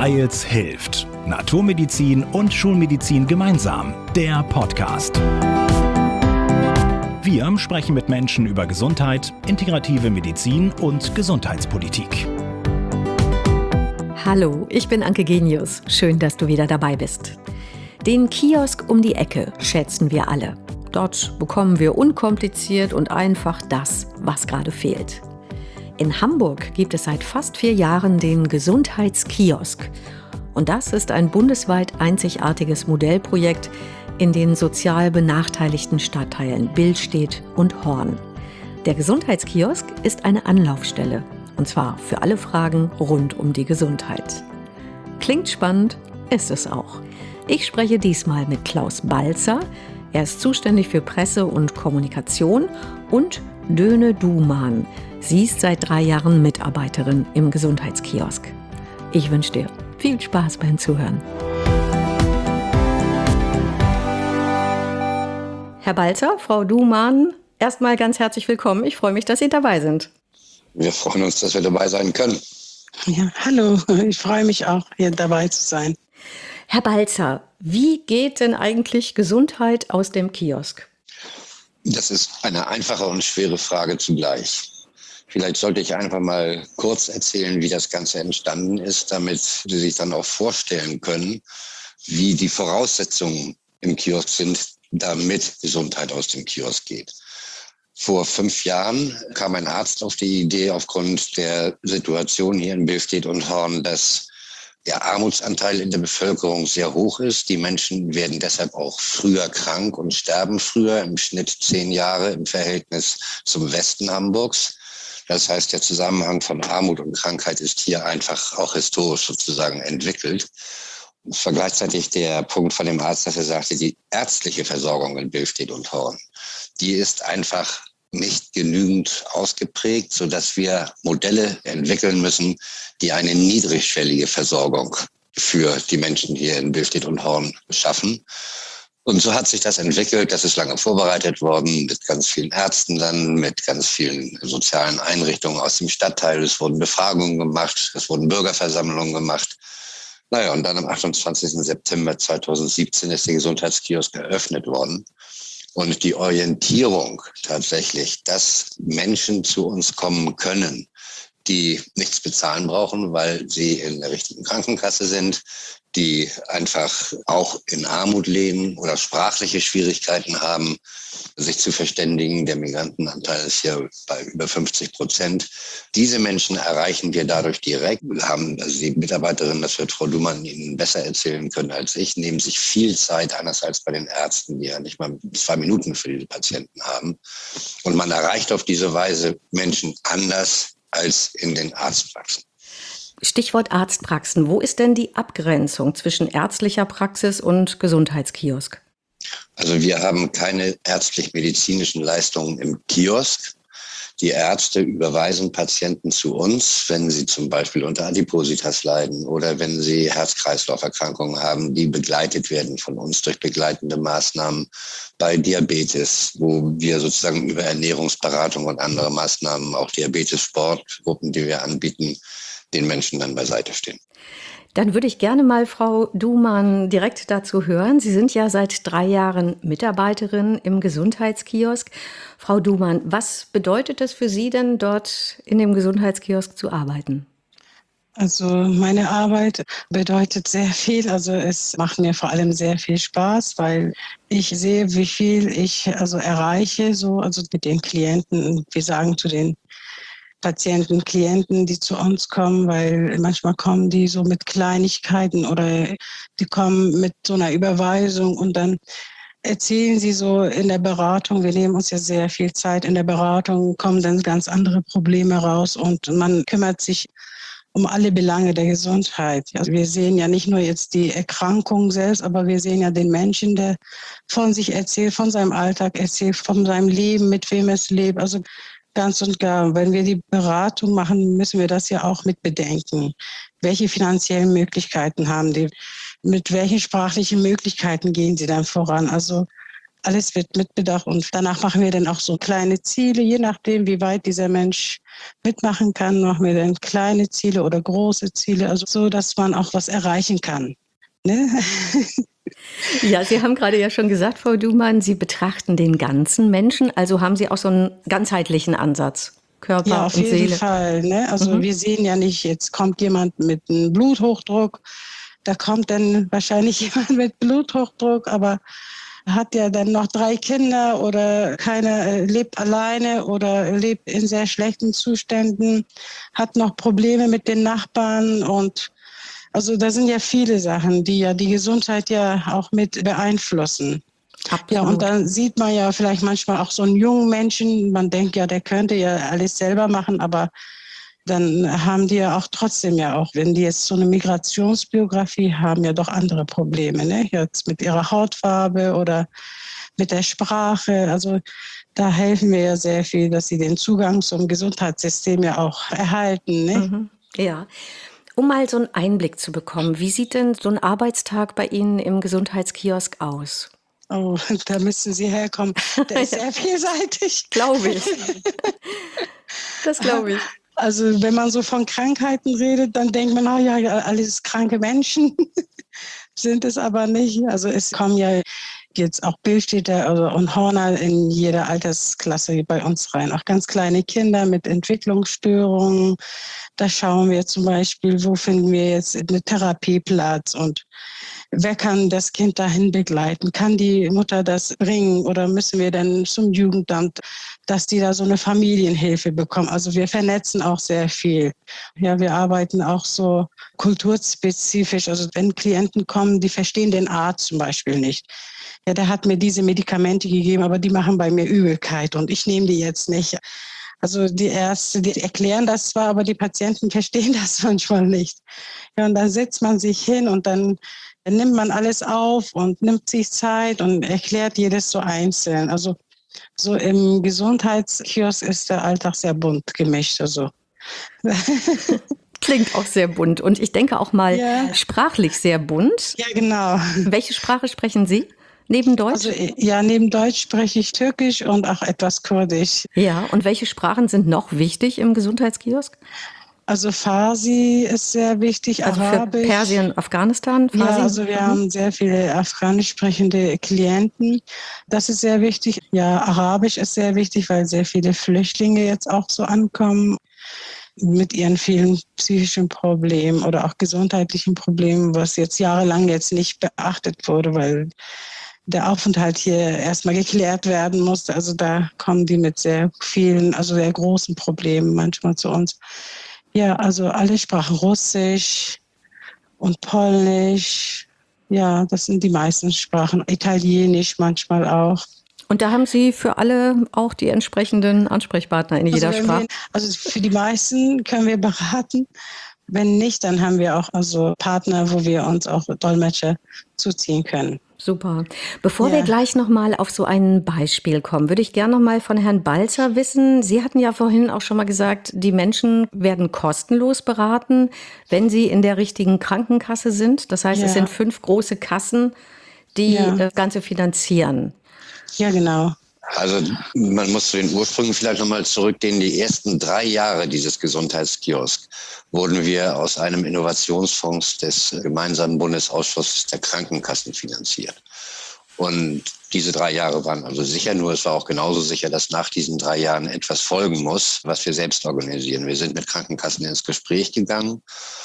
Weils hilft. Naturmedizin und Schulmedizin gemeinsam. Der Podcast. Wir sprechen mit Menschen über Gesundheit, integrative Medizin und Gesundheitspolitik. Hallo, ich bin Anke Genius. Schön, dass du wieder dabei bist. Den Kiosk um die Ecke schätzen wir alle. Dort bekommen wir unkompliziert und einfach das, was gerade fehlt. In Hamburg gibt es seit fast 4 Jahren den Gesundheitskiosk. Und das ist ein bundesweit einzigartiges Modellprojekt in den sozial benachteiligten Stadtteilen Billstedt und Horn. Der Gesundheitskiosk ist eine Anlaufstelle, und zwar für alle Fragen rund um die Gesundheit. Klingt spannend, ist es auch. Ich spreche diesmal mit Klaus Balzer. Er ist zuständig für Presse und Kommunikation, und Döne Duman. Sie ist seit 3 Jahren Mitarbeiterin im Gesundheitskiosk. Ich wünsche dir viel Spaß beim Zuhören. Herr Balzer, Frau Duman, erstmal ganz herzlich willkommen. Ich freue mich, dass Sie dabei sind. Wir freuen uns, dass wir dabei sein können. Ja, hallo, ich freue mich auch, hier dabei zu sein. Herr Balzer, wie geht denn eigentlich Gesundheit aus dem Kiosk? Das ist eine einfache und schwere Frage zugleich. Vielleicht sollte ich einfach mal kurz erzählen, wie das Ganze entstanden ist, damit Sie sich dann auch vorstellen können, wie die Voraussetzungen im Kiosk sind, damit Gesundheit aus dem Kiosk geht. Vor 5 Jahren kam ein Arzt auf die Idee, aufgrund der Situation hier in Billstedt und Horn, dass der Armutsanteil in der Bevölkerung sehr hoch ist. Die Menschen werden deshalb auch früher krank und sterben früher, im Schnitt 10 Jahre im Verhältnis zum Westen Hamburgs. Das heißt, der Zusammenhang von Armut und Krankheit ist hier einfach auch historisch sozusagen entwickelt. Es war gleichzeitig der Punkt von dem Arzt, dass er sagte, die ärztliche Versorgung in Billstedt und Horn, die ist einfach nicht genügend ausgeprägt, sodass wir Modelle entwickeln müssen, die eine niedrigschwellige Versorgung für die Menschen hier in Billstedt und Horn schaffen. Und so hat sich das entwickelt. Das ist lange vorbereitet worden mit ganz vielen Ärzten dann, mit ganz vielen sozialen Einrichtungen aus dem Stadtteil. Es wurden Befragungen gemacht, es wurden Bürgerversammlungen gemacht. Naja, und dann am 28. September 2017 ist der Gesundheitskiosk eröffnet worden. Und die Orientierung tatsächlich, dass Menschen zu uns kommen können, die nichts bezahlen brauchen, weil sie in der richtigen Krankenkasse sind, die einfach auch in Armut leben oder sprachliche Schwierigkeiten haben, sich zu verständigen. Der Migrantenanteil ist hier bei über 50%. Diese Menschen erreichen wir dadurch direkt. Wir haben, also die Mitarbeiterin, das wird Frau Duman Ihnen besser erzählen können als ich, nehmen sich viel Zeit, anders als bei den Ärzten, die ja nicht mal 2 Minuten für diese Patienten haben. Und man erreicht auf diese Weise Menschen anders als in den Arztpraxen. Stichwort Arztpraxen. Wo ist denn die Abgrenzung zwischen ärztlicher Praxis und Gesundheitskiosk? Also wir haben keine ärztlich-medizinischen Leistungen im Kiosk. Die Ärzte überweisen Patienten zu uns, wenn sie zum Beispiel unter Adipositas leiden oder wenn sie Herz-Kreislauf-Erkrankungen haben, die begleitet werden von uns durch begleitende Maßnahmen bei Diabetes, wo wir sozusagen über Ernährungsberatung und andere Maßnahmen, auch Diabetes-Sportgruppen, die wir anbieten, den Menschen dann beiseite stehen. Dann würde ich gerne mal Frau Duman direkt dazu hören. Sie sind ja seit 3 Jahren Mitarbeiterin im Gesundheitskiosk. Frau Duman, was bedeutet es für Sie denn, dort in dem Gesundheitskiosk zu arbeiten? Also meine Arbeit bedeutet sehr viel. Also es macht mir vor allem sehr viel Spaß, weil ich sehe, wie viel ich erreiche, also mit den Klienten. Wir sagen zu den Patienten, Klienten, die zu uns kommen, weil manchmal kommen die so mit Kleinigkeiten oder die kommen mit so einer Überweisung und dann erzählen sie so in der Beratung, wir nehmen uns ja sehr viel Zeit in der Beratung, kommen dann ganz andere Probleme raus und man kümmert sich um alle Belange der Gesundheit. Also wir sehen ja nicht nur jetzt die Erkrankung selbst, aber wir sehen ja den Menschen, der von sich erzählt, von seinem Alltag erzählt, von seinem Leben, mit wem es lebt. Also ganz und gar. Wenn wir die Beratung machen, müssen wir das ja auch mit bedenken. Welche finanziellen Möglichkeiten haben die? Mit welchen sprachlichen Möglichkeiten gehen sie dann voran? Also alles wird mitbedacht und danach machen wir dann auch so kleine Ziele, je nachdem, wie weit dieser Mensch mitmachen kann, machen wir dann kleine Ziele oder große Ziele, also so, dass man auch was erreichen kann. Ne? Ja, Sie haben gerade ja schon gesagt, Frau Dumann, Sie betrachten den ganzen Menschen, also haben Sie auch so einen ganzheitlichen Ansatz, Körper Ja, auf und jeden Seele. Fall. Ne? Also wir sehen ja nicht, jetzt kommt jemand mit einem Bluthochdruck, da kommt dann wahrscheinlich jemand mit Bluthochdruck, aber hat ja dann noch 3 Kinder oder keiner lebt alleine oder lebt in sehr schlechten Zuständen, hat noch Probleme mit den Nachbarn und also da sind ja viele Sachen, die ja die Gesundheit ja auch mit beeinflussen. Ja, und Absolut. dann sieht man ja vielleicht manchmal auch so einen jungen Menschen, man denkt ja, der könnte ja alles selber machen, aber dann haben die ja auch trotzdem ja auch, wenn die jetzt so eine Migrationsbiografie haben, ja doch andere Probleme, ne? Jetzt mit ihrer Hautfarbe oder mit der Sprache. Also da helfen wir ja sehr viel, dass sie den Zugang zum Gesundheitssystem ja auch erhalten, ne? Ja. Um mal so einen Einblick zu bekommen, wie sieht denn so ein Arbeitstag bei Ihnen im Gesundheitskiosk aus? Oh, da müssen Sie herkommen. Der ist sehr vielseitig. Glaube ich. Das glaube ich. Also wenn man so von Krankheiten redet, dann denkt man, ja, alles kranke Menschen sind es aber nicht. Also es kommen ja jetzt auch Bildstädter und Horner in jeder Altersklasse bei uns rein. Auch ganz kleine Kinder mit Entwicklungsstörungen. Da schauen wir zum Beispiel, wo finden wir jetzt einen Therapieplatz und wer kann das Kind dahin begleiten? Kann die Mutter das bringen oder müssen wir dann zum Jugendamt, dass die da so eine Familienhilfe bekommen? Also wir vernetzen auch sehr viel. Ja, wir arbeiten auch so kulturspezifisch. Also wenn Klienten kommen, die verstehen den Arzt zum Beispiel nicht. Ja, der hat mir diese Medikamente gegeben, aber die machen bei mir Übelkeit und ich nehme die jetzt nicht. Also die Ärzte, die erklären das zwar, aber die Patienten verstehen das manchmal nicht. Ja, und dann setzt man sich hin und dann nimmt man alles auf und nimmt sich Zeit und erklärt jedes so einzeln. Also so im Gesundheitskiosk ist der Alltag sehr bunt gemischt. Also. Klingt auch sehr bunt und ich denke auch mal Ja. sprachlich sehr bunt. Ja, genau. Welche Sprache sprechen Sie neben Deutsch? Also ja, neben Deutsch spreche ich Türkisch und auch etwas Kurdisch. Ja, und welche Sprachen sind noch wichtig im Gesundheitskiosk? Also Farsi ist sehr wichtig, Also für Arabisch. Persien, Afghanistan, Farsi? Ja, also wir haben sehr viele afghanisch sprechende Klienten. Das ist sehr wichtig. Ja, Arabisch ist sehr wichtig, weil sehr viele Flüchtlinge jetzt auch so ankommen mit ihren vielen psychischen Problemen oder auch gesundheitlichen Problemen, was jetzt jahrelang jetzt nicht beachtet wurde, weil der Aufenthalt hier erstmal geklärt werden musste. Also da kommen die mit sehr vielen, also sehr großen Problemen manchmal zu uns. Ja, also alle Sprachen, Russisch und Polnisch. Ja, das sind die meisten Sprachen. Italienisch manchmal auch. Und da haben Sie für alle auch die entsprechenden Ansprechpartner in jeder Sprache? Also für die meisten können wir beraten. Wenn nicht, dann haben wir auch also Partner, wo wir uns auch Dolmetscher zuziehen können. Super. Bevor wir gleich nochmal auf so ein Beispiel kommen, würde ich gerne nochmal von Herrn Balzer wissen. Sie hatten ja vorhin auch schon mal gesagt, die Menschen werden kostenlos beraten, wenn sie in der richtigen Krankenkasse sind. Das heißt, es sind 5 große Kassen, die das Ganze finanzieren. Ja, genau. Also man muss zu den Ursprüngen vielleicht nochmal zurückgehen. Die ersten 3 Jahre dieses Gesundheitskiosk wurden wir aus einem Innovationsfonds des gemeinsamen Bundesausschusses der Krankenkassen finanziert. Und diese 3 Jahre waren also sicher, nur es war auch genauso sicher, dass nach diesen 3 Jahren etwas folgen muss, was wir selbst organisieren. Wir sind mit Krankenkassen ins Gespräch gegangen.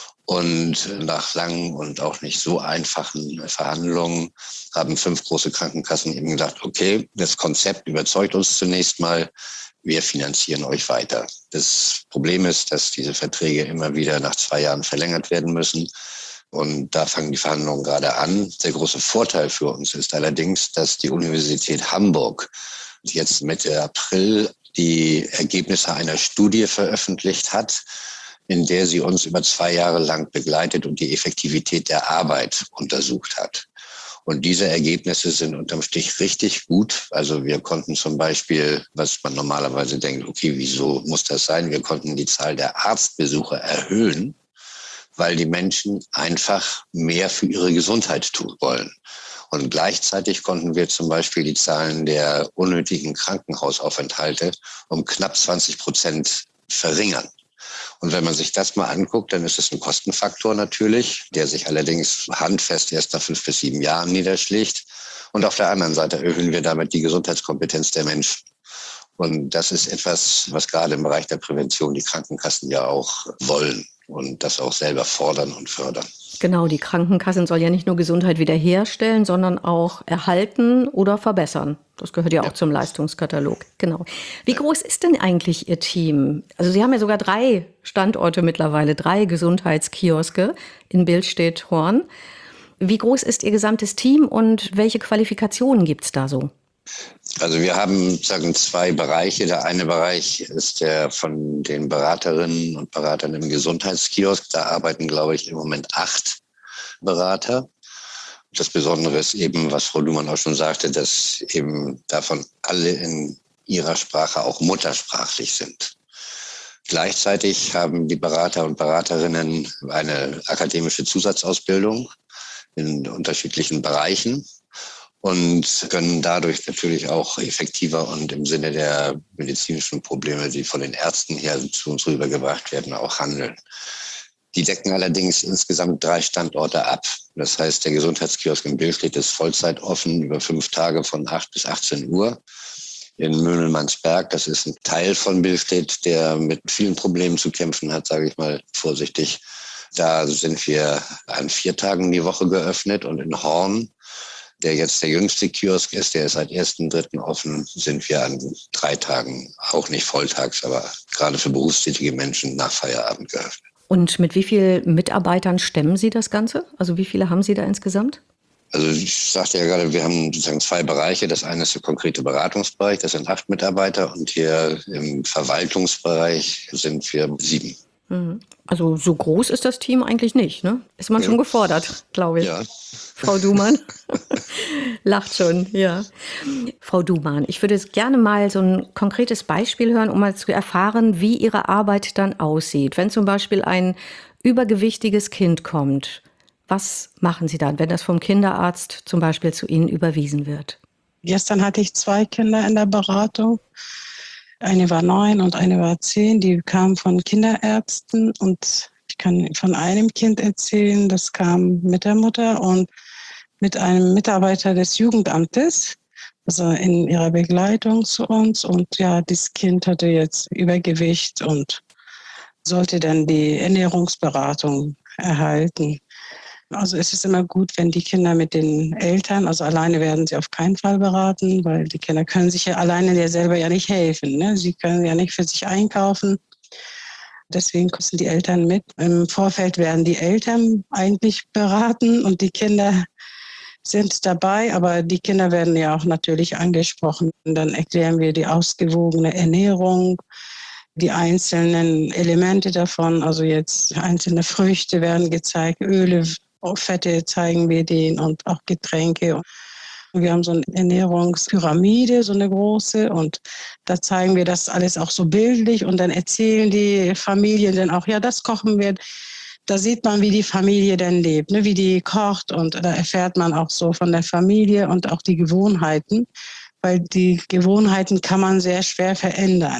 Und nach langen und auch nicht so einfachen Verhandlungen haben 5 große Krankenkassen eben gesagt, okay, das Konzept überzeugt uns zunächst mal, wir finanzieren euch weiter. Das Problem ist, dass diese Verträge immer wieder nach 2 Jahren verlängert werden müssen. Und da fangen die Verhandlungen gerade an. Der große Vorteil für uns ist allerdings, dass die Universität Hamburg jetzt Mitte April die Ergebnisse einer Studie veröffentlicht hat, in der sie uns über 2 Jahre lang begleitet und die Effektivität der Arbeit untersucht hat. Und diese Ergebnisse sind unterm Strich richtig gut. Also wir konnten zum Beispiel, was man normalerweise denkt, okay, wieso muss das sein? Wir konnten die Zahl der Arztbesuche erhöhen, weil die Menschen einfach mehr für ihre Gesundheit tun wollen. Und gleichzeitig konnten wir zum Beispiel die Zahlen der unnötigen Krankenhausaufenthalte um knapp 20% verringern. Und wenn man sich das mal anguckt, dann ist es ein Kostenfaktor natürlich, der sich allerdings handfest erst nach 5 bis 7 Jahren niederschlägt. Und auf der anderen Seite erhöhen wir damit die Gesundheitskompetenz der Menschen. Und das ist etwas, was gerade im Bereich der Prävention die Krankenkassen ja auch wollen und das auch selber fordern und fördern. Genau, die Krankenkassen soll ja nicht nur Gesundheit wiederherstellen, sondern auch erhalten oder verbessern. Das gehört ja auch zum Leistungskatalog. Genau. Wie groß ist denn eigentlich Ihr Team? Also Sie haben ja sogar 3 Standorte mittlerweile, 3 Gesundheitskioske in Billstedt-Horn. Wie groß ist Ihr gesamtes Team und welche Qualifikationen gibt es da so? Also wir haben sozusagen 2 Bereiche. Der eine Bereich ist der von den Beraterinnen und Beratern im Gesundheitskiosk. Da arbeiten, glaube ich, im Moment 8 Berater. Das Besondere ist eben, was Frau Dumann auch schon sagte, dass eben davon alle in ihrer Sprache auch muttersprachlich sind. Gleichzeitig haben die Berater und Beraterinnen eine akademische Zusatzausbildung in unterschiedlichen Bereichen und können dadurch natürlich auch effektiver und im Sinne der medizinischen Probleme, die von den Ärzten her zu uns rübergebracht werden, auch handeln. Die decken allerdings insgesamt 3 Standorte ab. Das heißt, der Gesundheitskiosk in Billstedt ist Vollzeit offen über 5 Tage von 8 bis 18 Uhr. In Möhnelmannsberg, das ist ein Teil von Billstedt, der mit vielen Problemen zu kämpfen hat, sage ich mal vorsichtig. Da sind wir an 4 Tagen die Woche geöffnet und in Horn, der jetzt der jüngste Kiosk ist, der ist seit 1.3. offen, sind wir an 3 Tagen, auch nicht volltags, aber gerade für berufstätige Menschen nach Feierabend geöffnet. Und mit wie vielen Mitarbeitern stemmen Sie das Ganze? Also wie viele haben Sie da insgesamt? Also ich sagte ja gerade, wir haben sozusagen 2 Bereiche. Das eine ist der konkrete Beratungsbereich, das sind 8 Mitarbeiter und hier im Verwaltungsbereich sind wir 7. Also so groß ist das Team eigentlich nicht, ne? Ist man schon gefordert, glaube ich. Ja. Frau Dumann lacht schon, ja. Frau Dumann, ich würde gerne mal so ein konkretes Beispiel hören, um mal zu erfahren, wie Ihre Arbeit dann aussieht. Wenn zum Beispiel ein übergewichtiges Kind kommt, was machen Sie dann, wenn das vom Kinderarzt zum Beispiel zu Ihnen überwiesen wird? Gestern hatte ich 2 Kinder in der Beratung. Eine war 9 und eine war 10. Die kamen von Kinderärzten und ich kann von einem Kind erzählen, das kam mit der Mutter und mit einem Mitarbeiter des Jugendamtes, also in ihrer Begleitung zu uns. Und ja, dieses Kind hatte jetzt Übergewicht und sollte dann die Ernährungsberatung erhalten. Also es ist immer gut, wenn die Kinder mit den Eltern, also alleine werden sie auf keinen Fall beraten, weil die Kinder können sich ja alleine ja selber ja nicht helfen, ne? Sie können ja nicht für sich einkaufen. Deswegen müssen die Eltern mit. Im Vorfeld werden die Eltern eigentlich beraten und die Kinder sind dabei, aber die Kinder werden ja auch natürlich angesprochen. Und dann erklären wir die ausgewogene Ernährung, die einzelnen Elemente davon, also jetzt einzelne Früchte werden gezeigt, Öle, Fette zeigen wir denen und auch Getränke. Wir haben so eine Ernährungspyramide, so eine große, und da zeigen wir das alles auch so bildlich und dann erzählen die Familien dann auch, ja, das kochen wir. Da sieht man, wie die Familie denn lebt, ne, wie die kocht, und da erfährt man auch so von der Familie und auch die Gewohnheiten, weil die Gewohnheiten kann man sehr schwer verändern.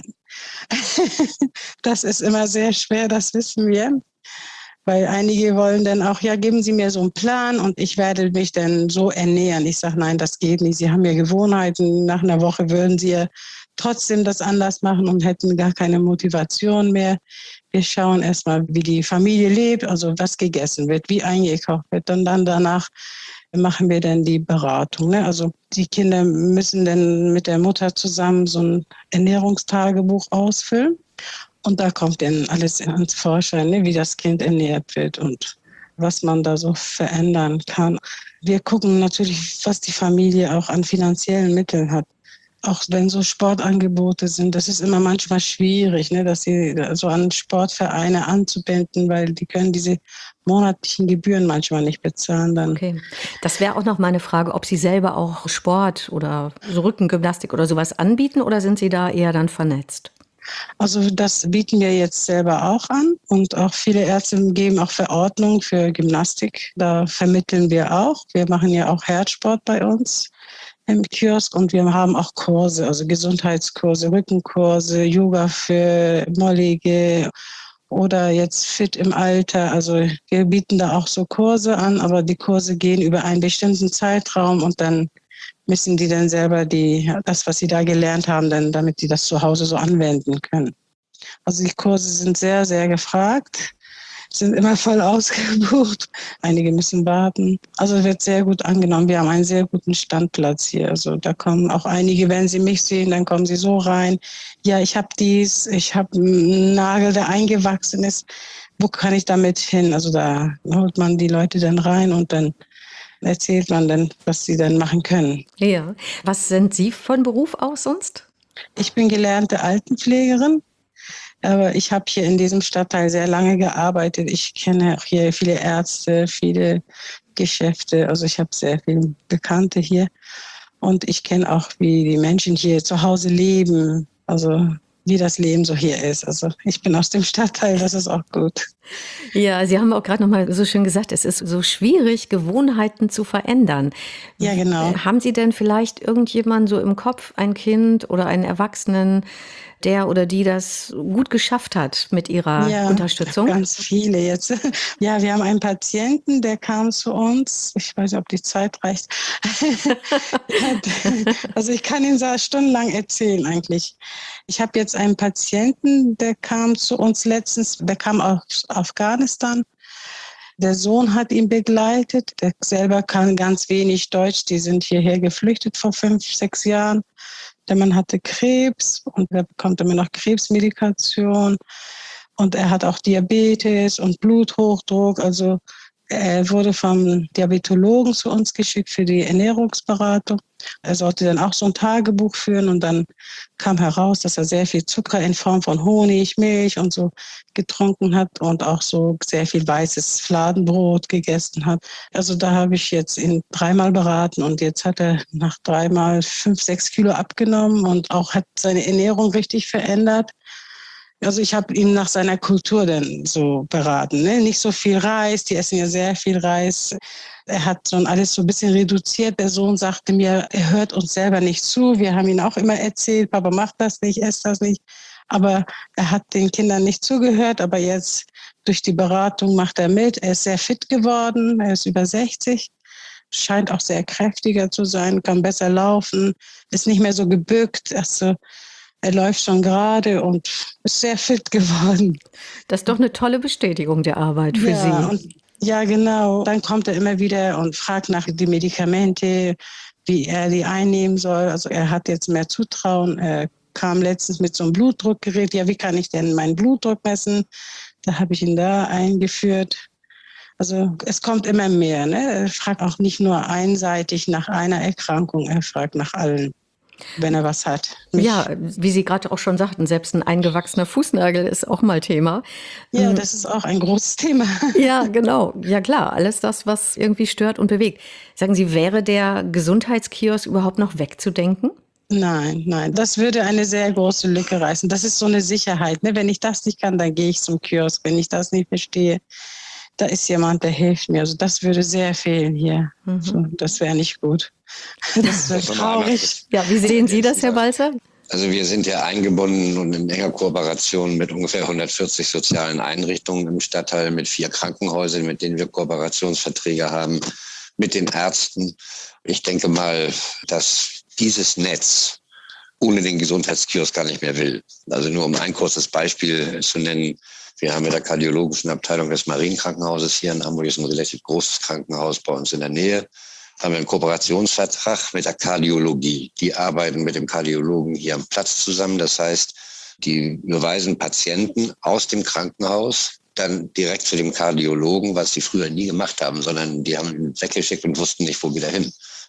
Das ist immer sehr schwer, das wissen wir. Weil einige wollen dann auch, ja, geben Sie mir so einen Plan und ich werde mich dann so ernähren. Ich sage, nein, das geht nicht. Sie haben ja Gewohnheiten. Nach einer Woche würden Sie ja trotzdem das anders machen und hätten gar keine Motivation mehr. Wir schauen erstmal, wie die Familie lebt, also was gegessen wird, wie eingekocht wird. Und dann danach machen wir dann die Beratung, ne? Also die Kinder müssen dann mit der Mutter zusammen so ein Ernährungstagebuch ausfüllen. Und da kommt dann alles ins Vorschein, ne, wie das Kind ernährt wird und was man da so verändern kann. Wir gucken natürlich, was die Familie auch an finanziellen Mitteln hat. Auch wenn so Sportangebote sind, das ist immer manchmal schwierig, ne, dass sie so an Sportvereine anzubinden, weil die können diese monatlichen Gebühren manchmal nicht bezahlen. Dann. Okay, das wäre auch noch meine Frage, ob Sie selber auch Sport oder so Rückengymnastik oder sowas anbieten oder sind Sie da eher dann vernetzt? Also das bieten wir jetzt selber auch an und auch viele Ärzte geben auch Verordnungen für Gymnastik. Da vermitteln wir auch. Wir machen ja auch Herzsport bei uns im Kiosk und wir haben auch Kurse, also Gesundheitskurse, Rückenkurse, Yoga für Mollige oder jetzt fit im Alter. Also wir bieten da auch so Kurse an, aber die Kurse gehen über einen bestimmten Zeitraum und dann müssen die dann selber das, was sie da gelernt haben, dann, damit die das zu Hause so anwenden können. Also die Kurse sind sehr, sehr gefragt, sind immer voll ausgebucht. Einige müssen warten. Also es wird sehr gut angenommen. Wir haben einen sehr guten Standplatz hier. Also da kommen auch einige, wenn sie mich sehen, dann kommen sie so rein. Ja, ich habe ich habe einen Nagel, der eingewachsen ist. Wo kann ich damit hin? Also da holt man die Leute dann rein und dann erzählt man dann, was sie dann machen können. Ja. Was sind Sie von Beruf aus sonst? Ich bin gelernte Altenpflegerin, aber ich habe hier in diesem Stadtteil sehr lange gearbeitet. Ich kenne auch hier viele Ärzte, viele Geschäfte. Also ich habe sehr viele Bekannte hier. Und ich kenne auch, wie die Menschen hier zu Hause leben. Also wie das Leben so hier ist. Also ich bin aus dem Stadtteil, das ist auch gut. Ja, Sie haben auch gerade noch mal so schön gesagt, es ist so schwierig, Gewohnheiten zu verändern. Ja, genau. Haben Sie denn vielleicht irgendjemanden so im Kopf, ein Kind oder einen Erwachsenen, der oder die das gut geschafft hat mit Ihrer Unterstützung? Ganz viele jetzt. Ja, wir haben einen Patienten, der kam zu uns. Ich weiß nicht, ob die Zeit reicht. Also ich kann Ihnen so stundenlang erzählen eigentlich. Ich habe jetzt einen Patienten, der kam zu uns letztens, der kam aus Afghanistan. Der Sohn hat ihn begleitet. Der selber kann ganz wenig Deutsch. Die sind hierher geflüchtet vor 5, 6 Jahren. Der Mann hatte Krebs und er bekommt immer noch Krebsmedikation. Und er hat auch Diabetes und Bluthochdruck. Also er wurde vom Diabetologen zu uns geschickt für die Ernährungsberatung. Er sollte dann auch so ein Tagebuch führen und dann kam heraus, dass er sehr viel Zucker in Form von Honig, Milch und so getrunken hat und auch so sehr viel weißes Fladenbrot gegessen hat. Also da habe ich jetzt ihn 3-mal beraten und jetzt hat er nach 3-mal 5, 6 Kilo abgenommen und auch hat seine Ernährung richtig verändert. Also ich habe ihn nach seiner Kultur dann so beraten. Ne? Nicht so viel Reis, die essen ja sehr viel Reis. Er hat so alles so ein bisschen reduziert. Der Sohn sagte mir, er hört uns selber nicht zu. Wir haben ihn auch immer erzählt, Papa macht das nicht, esst das nicht. Aber er hat den Kindern nicht zugehört. Aber jetzt durch die Beratung macht er mit. Er ist sehr fit geworden. Er ist über 60. Scheint auch sehr kräftiger zu sein, kann besser laufen, ist nicht mehr so gebückt. Also er läuft schon gerade und ist sehr fit geworden. Das ist doch eine tolle Bestätigung der Arbeit für Sie. Ja, genau. Dann kommt er immer wieder und fragt nach den Medikamente, wie er die einnehmen soll. Also er hat jetzt mehr Zutrauen. Er kam letztens mit so einem Blutdruckgerät. Ja, wie kann ich denn meinen Blutdruck messen? Da habe ich ihn da eingeführt. Also es kommt immer mehr. Ne? Er fragt auch nicht nur einseitig nach einer Erkrankung, er fragt nach allen, wenn er was hat. Ja, wie Sie gerade auch schon sagten, selbst ein eingewachsener Fußnagel ist auch mal Thema. Ja, das ist auch ein großes Thema. Ja, genau. Ja klar, alles das, was irgendwie stört und bewegt. Sagen Sie, wäre der Gesundheitskiosk überhaupt noch wegzudenken? Nein, das würde eine sehr große Lücke reißen. Das ist so eine Sicherheit. Ne? Wenn ich das nicht kann, dann gehe ich zum Kiosk. Wenn ich das nicht verstehe, da ist jemand, der hilft mir. Also das würde sehr fehlen hier. So, das wäre nicht gut. Das wäre traurig. Ja, wie sehen Sie das, Herr Balzer? Also wir sind ja eingebunden und in enger Kooperation mit ungefähr 140 sozialen Einrichtungen im Stadtteil, mit 4 Krankenhäusern, mit denen wir Kooperationsverträge haben, mit den Ärzten. Ich denke mal, dass dieses Netz ohne den Gesundheitskiosk gar nicht mehr will. Also nur um ein kurzes Beispiel zu nennen. Wir haben mit der kardiologischen Abteilung des Marienkrankenhauses hier in Hamburg, ist ein relativ großes Krankenhaus bei uns in der Nähe, haben wir einen Kooperationsvertrag mit der Kardiologie. Die arbeiten mit dem Kardiologen hier am Platz zusammen. Das heißt, die überweisen Patienten aus dem Krankenhaus dann direkt zu dem Kardiologen, was sie früher nie gemacht haben, sondern die haben ihn weggeschickt und wussten nicht, wo wieder hin.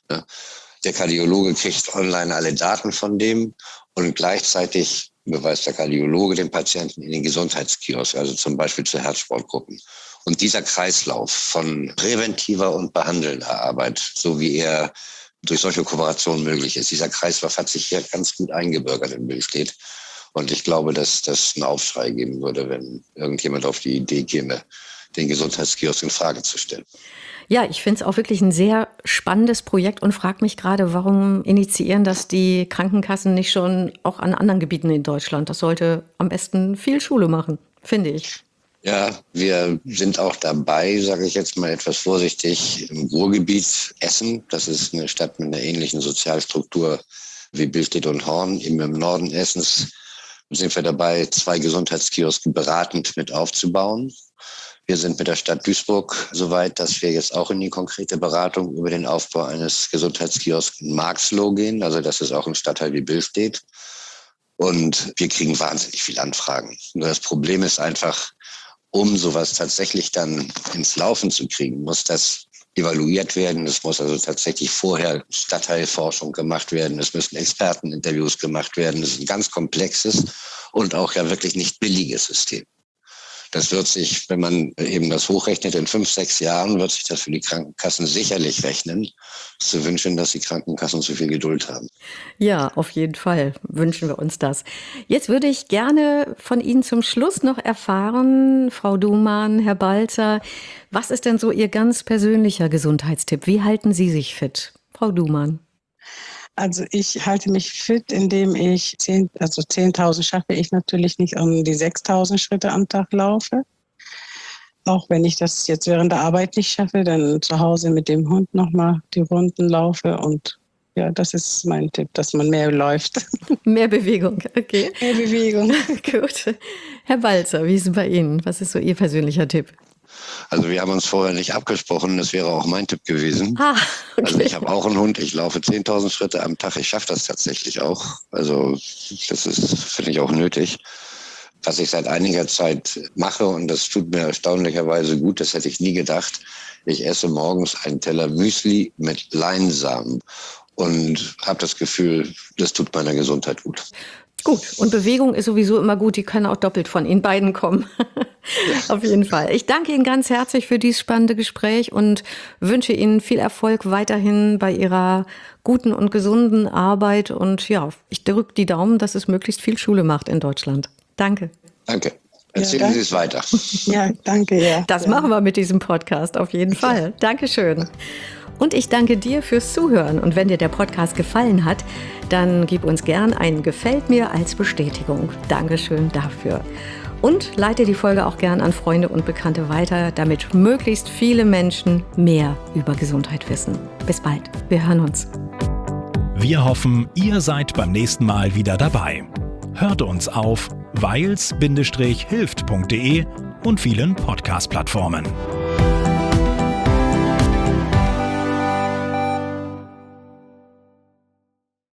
Der Kardiologe kriegt online alle Daten von dem und gleichzeitig überweist der Kardiologe den Patienten in den Gesundheitskiosk, also zum Beispiel zu Herzsportgruppen. Und dieser Kreislauf von präventiver und behandelnder Arbeit, so wie er durch solche Kooperationen möglich ist, dieser Kreislauf hat sich hier ganz gut eingebürgert in Billstedt. Und ich glaube, dass das einen Aufschrei geben würde, wenn irgendjemand auf die Idee käme, den Gesundheitskiosk in Frage zu stellen. Ja, ich finde es auch wirklich ein sehr spannendes Projekt und frage mich gerade, warum initiieren das die Krankenkassen nicht schon auch an anderen Gebieten in Deutschland? Das sollte am besten viel Schule machen, finde ich. Ja, wir sind auch dabei, sage ich jetzt mal etwas vorsichtig, im Ruhrgebiet Essen. Das ist eine Stadt mit einer ähnlichen Sozialstruktur wie Billstedt und Horn. Eben im Norden Essens sind wir dabei, 2 Gesundheitskioske beratend mit aufzubauen. Wir sind mit der Stadt Duisburg so weit, dass wir jetzt auch in die konkrete Beratung über den Aufbau eines Gesundheitskiosks in Marxloh gehen. Also das ist auch ein Stadtteil wie Billstedt. Und wir kriegen wahnsinnig viele Anfragen. Nur das Problem ist einfach, um sowas tatsächlich dann ins Laufen zu kriegen, muss das evaluiert werden. Es muss also tatsächlich vorher Stadtteilforschung gemacht werden. Es müssen Experteninterviews gemacht werden. Es ist ein ganz komplexes und auch ja wirklich nicht billiges System. Das wird sich, wenn man eben das hochrechnet, in 5, 6 Jahren wird sich das für die Krankenkassen sicherlich rechnen. Es ist zu wünschen, dass die Krankenkassen so viel Geduld haben. Ja, auf jeden Fall wünschen wir uns das. Jetzt würde ich gerne von Ihnen zum Schluss noch erfahren, Frau Dumann, Herr Balzer, was ist denn so Ihr ganz persönlicher Gesundheitstipp? Wie halten Sie sich fit? Frau Dumann. Also ich halte mich fit, indem ich 10.000 schaffe ich natürlich nicht, um die 6.000 Schritte am Tag laufe. Auch wenn ich das jetzt während der Arbeit nicht schaffe, dann zu Hause mit dem Hund nochmal die Runden laufe. Und ja, das ist mein Tipp, dass man mehr läuft. Mehr Bewegung, okay. Mehr Bewegung. Gut. Herr Balzer, wie ist es bei Ihnen? Was ist so Ihr persönlicher Tipp? Also wir haben uns vorher nicht abgesprochen, das wäre auch mein Tipp gewesen. Okay. Also ich habe auch einen Hund, ich laufe 10.000 Schritte am Tag, ich schaffe das tatsächlich auch. Also das ist, finde ich, auch nötig. Was ich seit einiger Zeit mache, und das tut mir erstaunlicherweise gut, das hätte ich nie gedacht, ich esse morgens einen Teller Müsli mit Leinsamen und habe das Gefühl, das tut meiner Gesundheit gut. Gut, und Bewegung ist sowieso immer gut, die können auch doppelt von Ihnen beiden kommen. Auf jeden Fall. Ich danke Ihnen ganz herzlich für dieses spannende Gespräch und wünsche Ihnen viel Erfolg weiterhin bei Ihrer guten und gesunden Arbeit. Und ja, ich drücke die Daumen, dass es möglichst viel Schule macht in Deutschland. Danke. Danke. Erzählen Sie es weiter. Ja, danke. Ja. Das machen wir mit diesem Podcast auf jeden Fall. Dankeschön. Und ich danke dir fürs Zuhören. Und wenn dir der Podcast gefallen hat, dann gib uns gern ein Gefällt mir als Bestätigung. Dankeschön dafür. Und leite die Folge auch gern an Freunde und Bekannte weiter, damit möglichst viele Menschen mehr über Gesundheit wissen. Bis bald. Wir hören uns. Wir hoffen, ihr seid beim nächsten Mal wieder dabei. Hört uns auf weils-hilft.de und vielen Podcast-Plattformen.